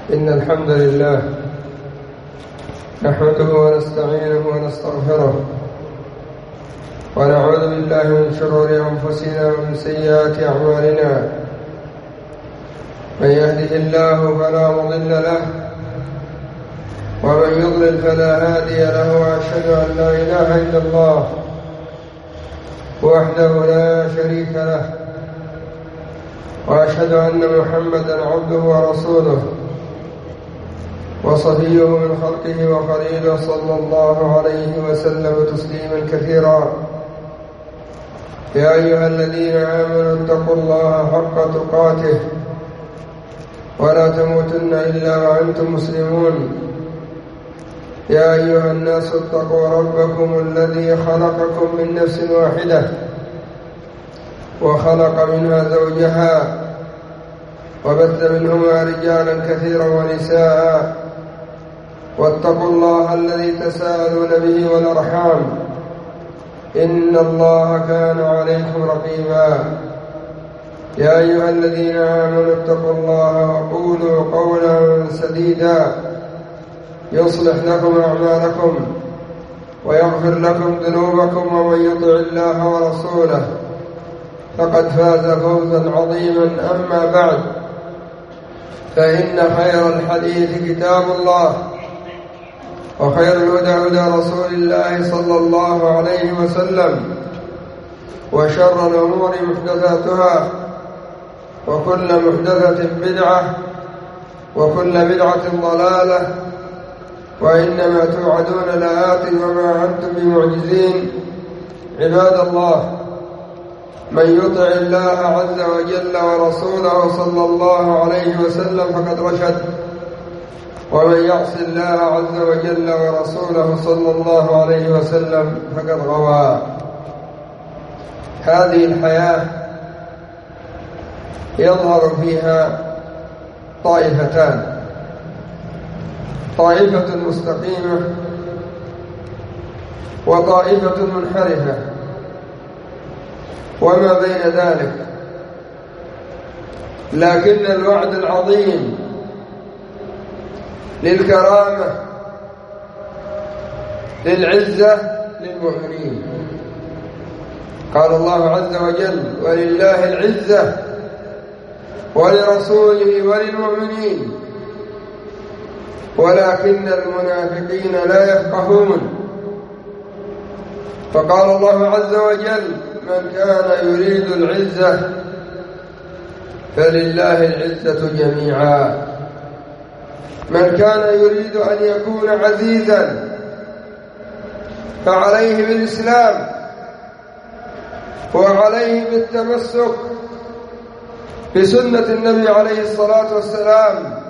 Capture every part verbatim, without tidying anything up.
إن الحمد لله نحمده ونستعينه ونستغفره ونعوذ بالله من شرور أنفسنا ومن سيئات أعمالنا. من يهده الله فلا مضل له ومن يضلل فلا هادي له، وأشهد أن لا إله إلا الله وحده لا شريك له، وأشهد أن محمدا عبده ورسوله وصفيه من خلقه وخليله، صلى الله عليه وسلم تسليما كثيرا. يا أيها الذين آمنوا اتقوا الله حق تقاته ولا تموتن إلا وأنتم مسلمون. يا أيها الناس اتقوا ربكم الذي خلقكم من نفس واحدة وخلق منها زوجها وبث منهما رجالا كثيرا ونساء، واتقوا الله الذي تساءلون به والأرحام، إن الله كان عليكم رقيبا. يا أيها الذين آمنوا اتقوا الله وقولوا قولا سديدا يصلح لكم أعمالكم ويغفر لكم ذنوبكم، ومن يطع الله ورسوله فقد فاز فوزا عظيما. أما بعد، فإن خير الحديث كتاب الله، وخير الهدى هدى رسول الله صلى الله عليه وسلم، وشر الأمور محدثاتها، وكل محدثة بدعة، وكل بدعة ضلالة، وإنما توعدون لآت وما أنتم بمعجزين. عباد الله، من يطع الله عز وجل ورسوله صلى الله عليه وسلم فقد رشد، ومن يعص الله عز وجل ورسوله صلى الله عليه وسلم فقد غوى. هذه الحياة يظهر فيها طائفتان: طائفة مستقيمة وطائفة منحرفة، وما بين ذلك. لكن الوعد العظيم للكرامة للعزة للمؤمنين. قال الله عز وجل: ولله العزة ولرسوله وللمؤمنين ولكن المنافقين لا يفقهون. فقال الله عز وجل: من كان يريد العزة فلله العزة جميعا. من كان يريد أن يكون عزيزا فعليه بالإسلام، وعليه بالتمسك بسنة النبي عليه الصلاة والسلام،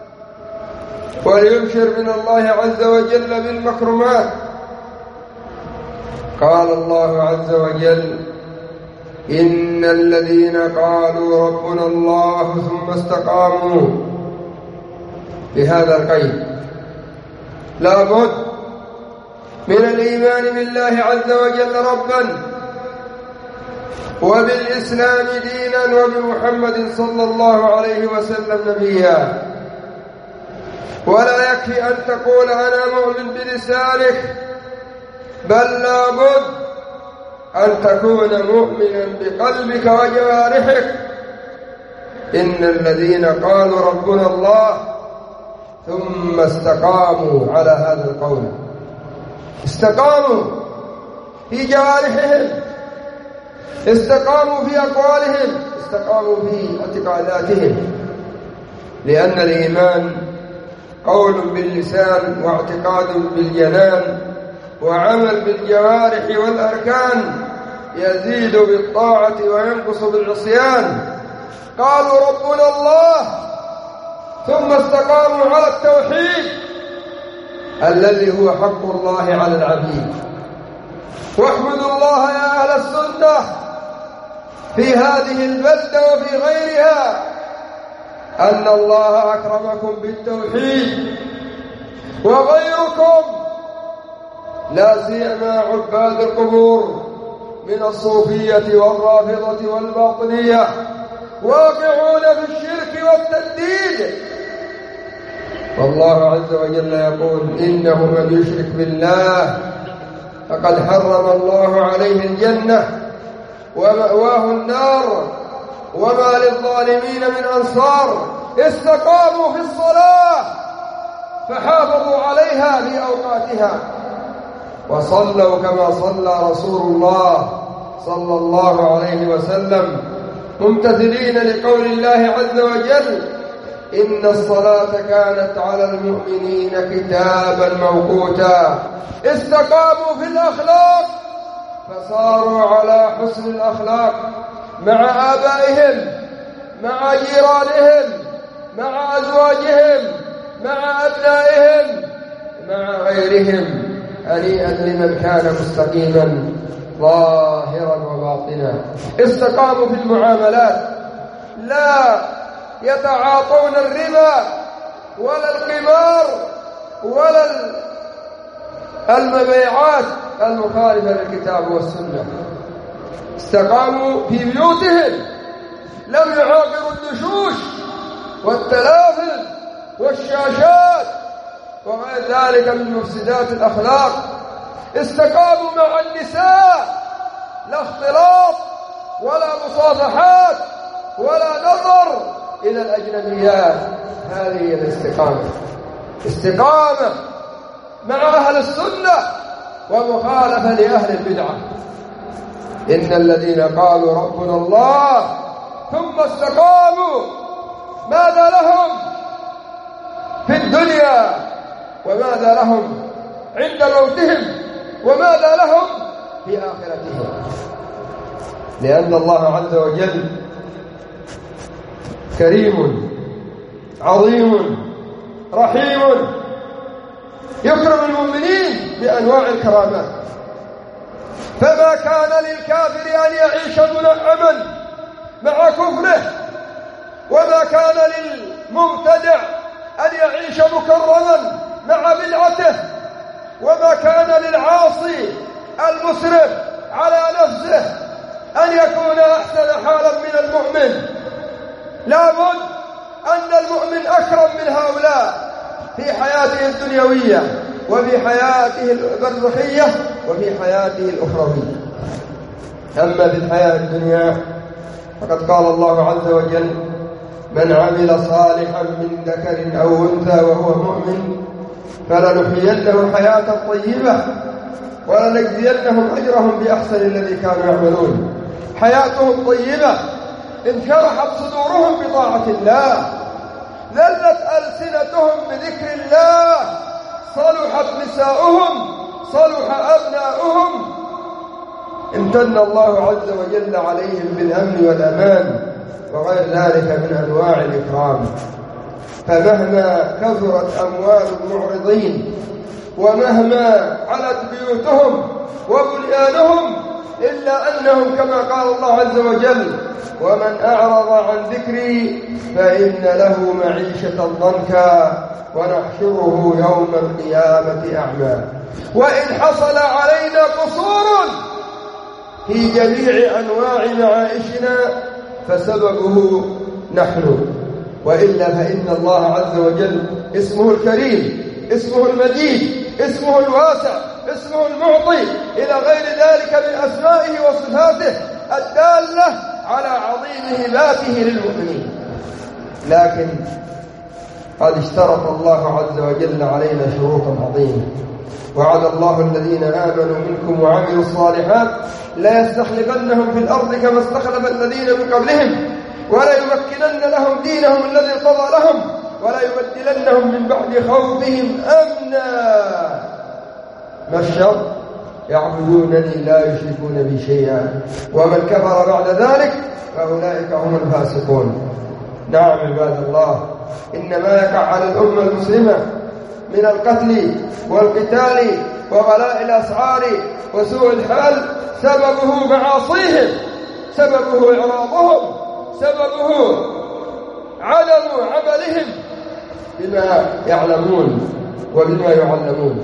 وليبشر من الله عز وجل بالمكرمات. قال الله عز وجل: إن الذين قالوا ربنا الله ثم استقاموا. بهذا القيد لا بد من الإيمان بالله عز وجل ربا، وبالإسلام دينا، وبمحمد صلى الله عليه وسلم نبيا. ولا يكفي أن تقول أنا مؤمن بلسانك، بل لا بد أن تكون مؤمنا بقلبك وجوارحك. إن الذين قالوا ربنا الله ثم استقاموا على هذا القول، استقاموا في جوارحهم، استقاموا في أقوالهم، استقاموا في اعتقاداتهم. لأن الإيمان قول باللسان، واعتقاد بالجنان، وعمل بالجوارح والأركان، يزيد بالطاعة وينقص بالعصيان. قالوا ربنا الله ثم استقاموا على التوحيد الذي هو حق الله على العبيد. واحمدوا الله يا أهل السنة في هذه البلدة وفي غيرها أن الله أكرمكم بالتوحيد، وغيركم لا سيما عباد القبور من الصوفية والرافضة والباطنية واقعون في الشرك والتنديد. والله عز وجل يقول إنه من يشرك بالله فقد حرم الله عليه الجنة ومأواه النار وما للظالمين من أنصار. استقاموا في الصلاة فحافظوا عليها في أوقاتها وصلوا كما صلى رسول الله صلى الله عليه وسلم ممتثلين لقول الله عز وجل إن الصلاة كانت على المؤمنين كتابا موقوتا. استقاموا في الأخلاق فصاروا على حسن الأخلاق مع آبائهم مع جيرانهم مع أزواجهم مع أبنائهم مع غيرهم. هنيئا لمن كان مستقيما ظاهرا وباطنا. استقاموا في المعاملات لا يتعاطون الربا ولا القمار ولا المبيعات المخالفة للكتاب والسنة. استقاموا في بيوتهم لم يعاقروا الدشوش والتلافل والشاشات وغير ذلك من مفسدات الأخلاق. استقاموا مع النساء لا اختلاط ولا مصافحات ولا نظر إلى الأجنبيات. هذه هي الاستقامة. استقامة مع أهل السنة ومخالفة لأهل البدعة. إن الذين قالوا ربنا الله ثم استقاموا ماذا لهم في الدنيا وماذا لهم عند موتهم وماذا لهم في آخرتهم. لأن الله عز وجل كريم عظيم رحيم يكرم المؤمنين بأنواع الكرامات. فما كان للكافر أن يعيش منعما مع كفره وما كان للمبتدع أن يعيش مكرما مع بدعته وما كان للعاصي المسرف على نفسه أن يكون أحسن حالا من المؤمن. لابد أن المؤمن أكرم من هؤلاء في حياته الدنيوية وفي حياته البرزخية وفي حياته الأخروية. أما في الحياة الدنيا فقد قال الله عز وجل من عمل صالحا من ذكر أو أنثى وهو مؤمن فلنحيينه حياة طيبة ولنجزينهم أجرهم بأحسن الذي كانوا يعملون. حياتهم طيبة انشرحت صدورهم بطاعة الله ذلت ألسنتهم بذكر الله صلحت نساؤهم صلح أبناؤهم. امتن الله عز وجل عليهم بالأمن والأمان وغير ذلك من أنواع الإكرام. فمهما كثرت أموال المعرضين ومهما علت بيوتهم وبنيانهم إلا أنهم كما قال الله عز وجل ومن أعرض عن ذكري فإن له معيشة ضنكا ونحشره يوم القيامة أعمى. وإن حصل علينا قصور في جميع أنواع معائشنا فسببه نحن وإلا فإن الله عز وجل اسمه الكريم اسمه المجيد اسمه الواسع اسمه المعطي إلى غير ذلك من أسمائه وصفاته الدالة على عظيم هباته للمؤمنين. لكن قد اشترط الله عز وجل علينا شروطا عظيمة. وعد الله الذين آمنوا منكم وعملوا الصالحات لا يستخلفنهم في الأرض كما استخلف الذين من قبلهم ولا يمكنن لهم دينهم الذي ارتضى لهم ولا يبدلنهم من بعد خوفهم أمنا. ما الشر؟ يعبدونني لا يشركون بي شيئا ومن كفر بعد ذلك فأولئك هم الفاسقون. نعم عباد الله إن ما يقع على الأمة المسلمة من القتل والقتال وغلاء الأسعار وسوء الحال سببه معاصيهم سببه إعراضهم سببه عدم عملهم بما يعلمون وبما يعلمون.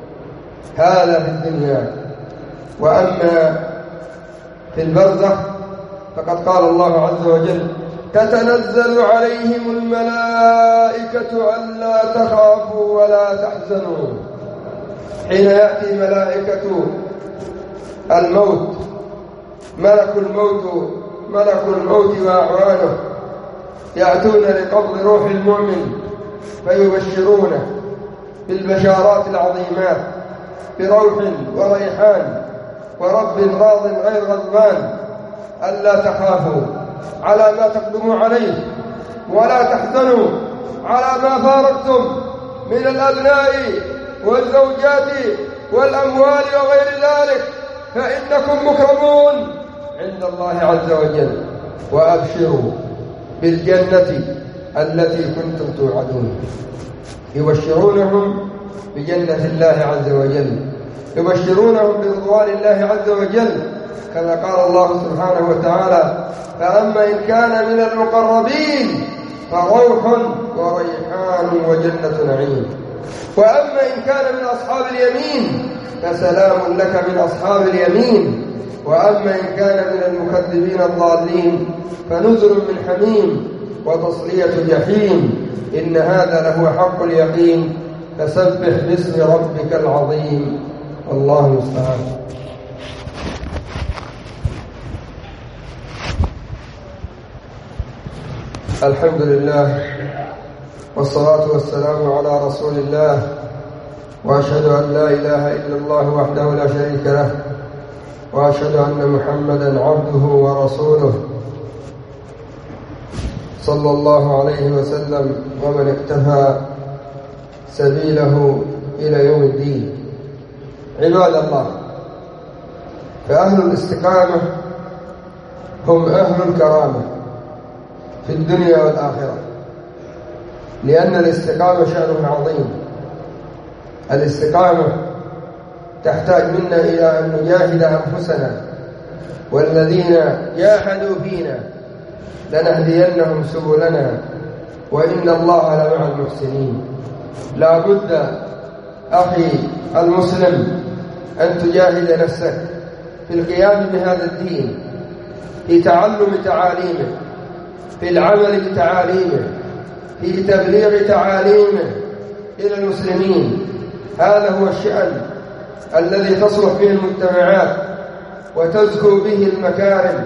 هذا في الدنيا. وأما في البرزخ فقد قال الله عز وجل تتنزل عليهم الملائكة ألا تخافوا ولا تحزنوا. حين يأتي ملائكة الموت، ملك الموت ملك الموت وأعوانه يأتون لقبض روح المؤمن فيبشرونه بالبشارات العظيمات بروح وريحان ورب راض غير غضبان، ألا تخافوا على ما تقدموا عليه ولا تحزنوا على ما فارقتم من الأبناء والزوجات والأموال وغير ذلك، فإنكم مكرمون عند الله عز وجل. وأبشروا بالجنة التي كنتم توعدون. يبشرونهم بجنة الله عز وجل، يبشرونهم برضوان الله عز وجل، كما قال الله سبحانه وتعالى: فأما إن كان من المقربين فروح وريحان وجنة نعيم، وأما إن كان من أصحاب اليمين فسلام لك من أصحاب اليمين، وأما إن كان من المكذبين الضالين فنزل من حميم وتصلية جحيم. إن هذا لهو حق اليقين، فسبح باسم ربك العظيم. الله المستعان. الحمد لله والصلاة والسلام على رسول الله، وأشهد أن لا إله إلا الله وحده لا شريك له، وأشهد أن محمدا عبده ورسوله صلى الله عليه وسلم ومن اكتفى سبيله إلى يوم الدين. عباد الله، فأهل الاستقامة هم أهل الكرامة في الدنيا والآخرة، لأن الاستقامة شأن عظيم. الاستقامة تحتاج منا إلى أن نجاهد أنفسنا، والذين جاهدوا فينا لنهدينهم سبلنا وإن الله لمع المحسنين. لا بد أخي المسلم أن تجاهد نفسك في القيام بهذا الدين، في تعلم تعاليمه، في العمل بتعاليمه، في تبليغ تعاليمه إلى المسلمين. هذا هو الشأن الذي تصلح به المجتمعات وتزكو به المكارم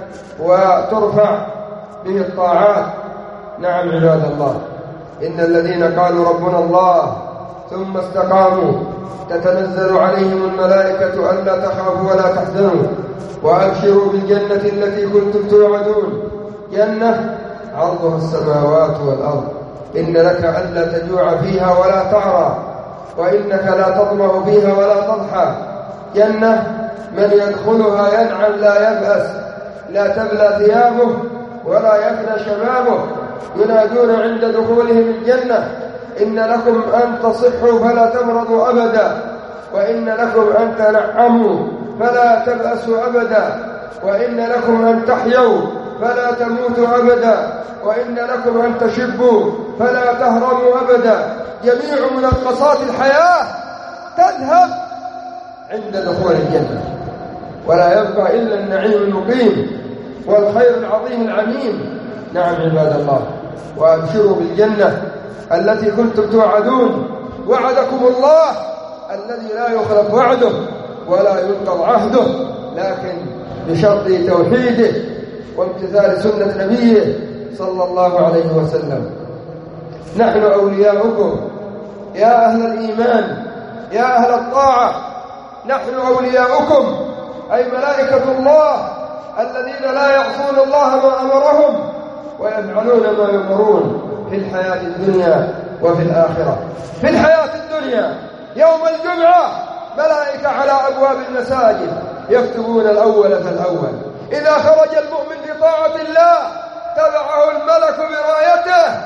وترفع به الطاعات. نعم عباد الله، إن الذين قالوا ربنا الله ثم استقاموا تتنزل عليهم الملائكة ألا تخافوا ولا تحزنوا وأبشروا بالجنة التي كنتم توعدون. جنة عرضها السماوات والأرض، إن لك ألا تجوع فيها ولا تعرى، وإنك لا تظمأ فيها ولا تضحى. جنة من يدخلها ينعم لا يبأس، لا تبلى ثيابه ولا يفنى شبابه. ينادون عند دخولهم الجنة: إن لكم أن تصحوا فلا تمرضوا أبدا، وإن لكم أن تنعموا فلا تبأسوا أبدا، وإن لكم أن تحيوا فلا تموتوا أبدا، وإن لكم أن تشبوا فلا تهرموا أبدا. جميع منقصات الحياة تذهب عند دخول الجنة، ولا يبقى إلا النعيم المقيم والخير العظيم العميم. نعم عباد الله، وأبشروا بالجنة التي كنتم توعدون. وعدكم الله الذي لا يخلف وعده ولا ينقض عهده، لكن بشرط توحيده وامتثال سنة نبيه صلى الله عليه وسلم. نحن أولياؤكم يا أهل الإيمان، يا أهل الطاعة، نحن أولياؤكم، أي ملائكة الله الذين لا يعصون الله ما أمرهم ويفعلون ما يؤمرون في الحياة الدنيا وفي الآخرة. في الحياة الدنيا يوم الجمعة ملائكة على أبواب المساجد يكتبون الأول فالأول. إذا خرج المؤمن في طاعة الله تبعه الملك برايته،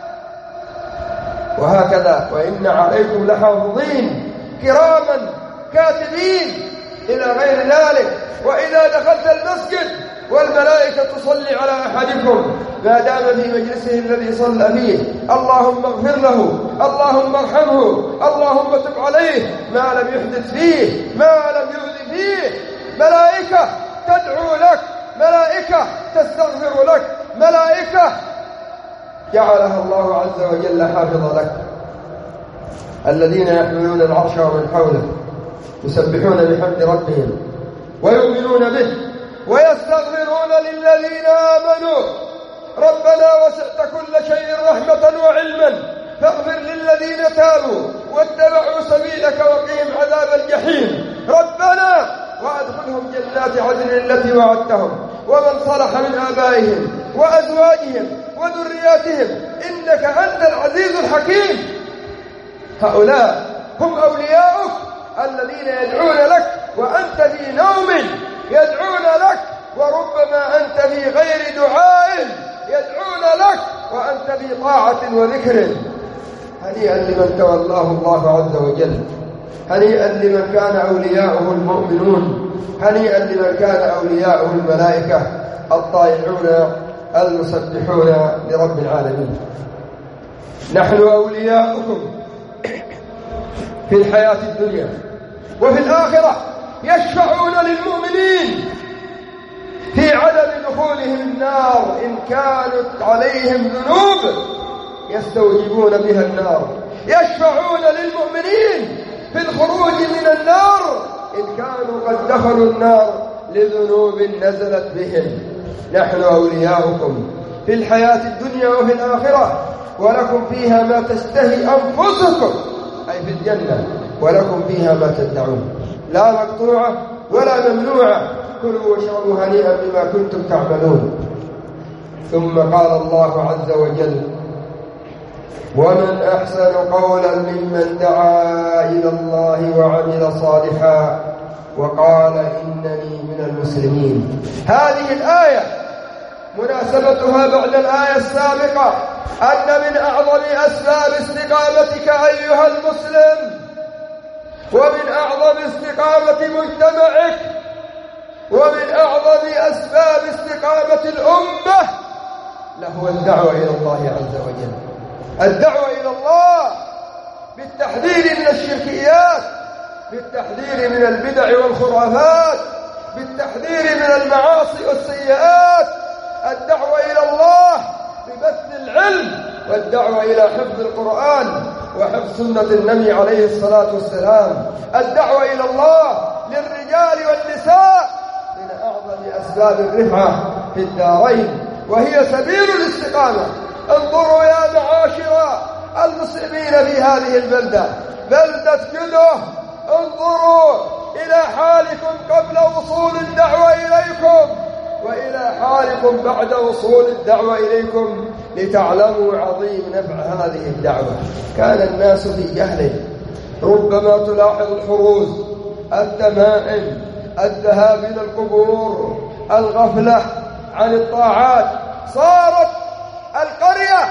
وهكذا: وإن عليكم لحافظين كراما كاتبين إلى غير ذلك. وإذا دخلت المسجد والملائكة تصلي على أحدكم ما دام في مجلسه الذي صلى فيه: اللهم اغفر له، اللهم ارحمه، اللهم تب عليه، ما لم يحدث فيه، ما لم يؤذ فيه. ملائكة تدعو لك ملائكة تستغفر لك، ملائكة جعلها الله عز وجل حافظ لك، الذين يحملون العرش ومن حوله يسبحون بحمد ربهم ويؤمنون به ويستغفرون للذين آمنوا ربنا وسعت كل شيء رحمة وعلما فاغفر للذين تابوا واتبعوا سبيلك وقهم عذاب الجحيم ربنا وأدخلهم جنات عدن التي وعدتهم ومن صلح من آبائهم وأزواجهم وذرياتهم إنك أنت العزيز الحكيم. هؤلاء هم أولياؤك الذين يدعون لك وأنت في نوم، يدعون لك وربما أنت في غير دعاء، يدعون لك وأنت في طاعة وذكر. هنيئا لمن تولاه الله عز وجل، هنيئا لمن كان أولياؤه المؤمنون، هنيئا لمن كان أولياؤه الملائكة الطائعون المسبحون لرب العالمين. نحن أولياؤكم في الحياة الدنيا وفي الآخرة، يشفعون للمؤمنين في عدم دخولهم النار إن كانت عليهم ذنوب يستوجبون بها النار، يشفعون للمؤمنين في الخروج من النار إن كانوا قد دخلوا النار لذنوب نزلت بهم. نحن أولياؤكم في الحياة الدنيا وفي الآخرة، ولكم فيها ما تشتهي أنفسكم أي في الجنة، ولكم فيها ما تدعون، لا مقطوعة ولا ممنوعة، كلوا واشربوا هنيئا بما كنتم تعملون. ثم قال الله عز وجل ومن أحسن قولا ممن دعا إلى الله وعمل صالحا وقال إنني من المسلمين. هذه الآية مناسبتها بعد الآية السابقة أن من أعظم أسباب استقامتك أيها المسلم ومن أعظم استقامة مجتمعك ومن أعظم أسباب استقامة الأمة له الدعوة إلى الله عز وجل، الدعوة إلى الله بالتحذير من الشركيات، بالتحذير من البدع والخرافات، بالتحذير من المعاصي والسيئات، الدعوة إلى الله ببث العلم، والدعوة إلى حفظ القرآن وحفظ سنة النبي عليه الصلاة والسلام، الدعوة إلى الله للرجال والنساء من أعظم أسباب الرفعة في الدارين، وهي سبيل الاستقامة. انظروا يا معاشر المسلمين في هذه البلدة، بلدة جده، انظروا إلى حالكم قبل وصول الدعوة إليكم وإلى حالكم بعد وصول الدعوة إليكم لتعلموا عظيم نفع هذه الدعوة. كان الناس في جهل، ربما تلاحظ الحروز، التمائم، الذهاب إلى القبور، الغفلة عن الطاعات. صارت القرية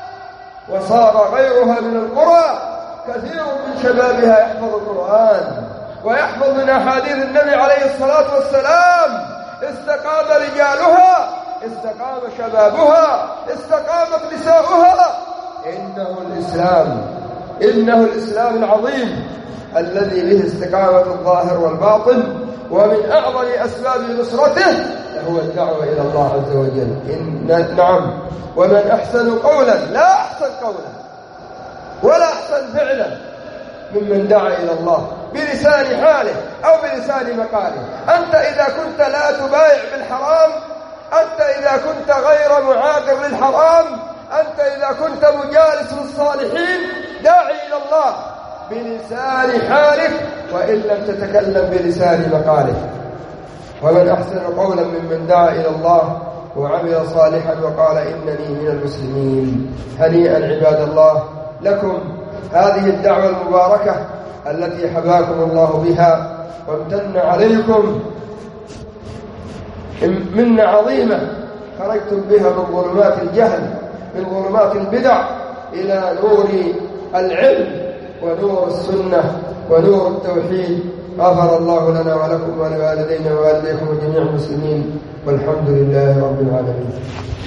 وصار غيرها من القرى كثير من شبابها يحفظ القرآن ويحفظ من أحاديث النبي عليه الصلاة والسلام، استقام رجالها، استقام شبابها، استقامت نساؤها. إنه الإسلام، إنه الإسلام العظيم الذي به استقامة الظاهر والباطن، ومن أعظم أسباب نصرته هو الدعوة إلى الله عز وجل. إن نعم، ومن أحسن قولا، لا أحسن قولا ولا أحسن فعلا ممن دعا إلى الله بلسان حاله أو بلسان مقاله. أنت إذا كنت لا تبايع بالحرام، أنت إذا كنت غير معاقر للحرام، أنت إذا كنت مجالس للصالحين، داعي إلى الله بلسان حالك وإن لم تتكلم بلسان مقالك. ومن أحسن قولا ممن دعا إلى الله وعمل صالحا وقال إنني من المسلمين. هنيئا عباد الله لكم هذه الدعوة المباركة التي حباكم الله بها وامتن عليكم منة عظيمة خرجتم بها من ظلمات الجهل، من ظلمات البدع إلى نور العلم ونور السنة ونور التوحيد. غفر الله لنا ولكم ولوالدينا ووالديكم وجميع المسلمين، والحمد لله رب العالمين.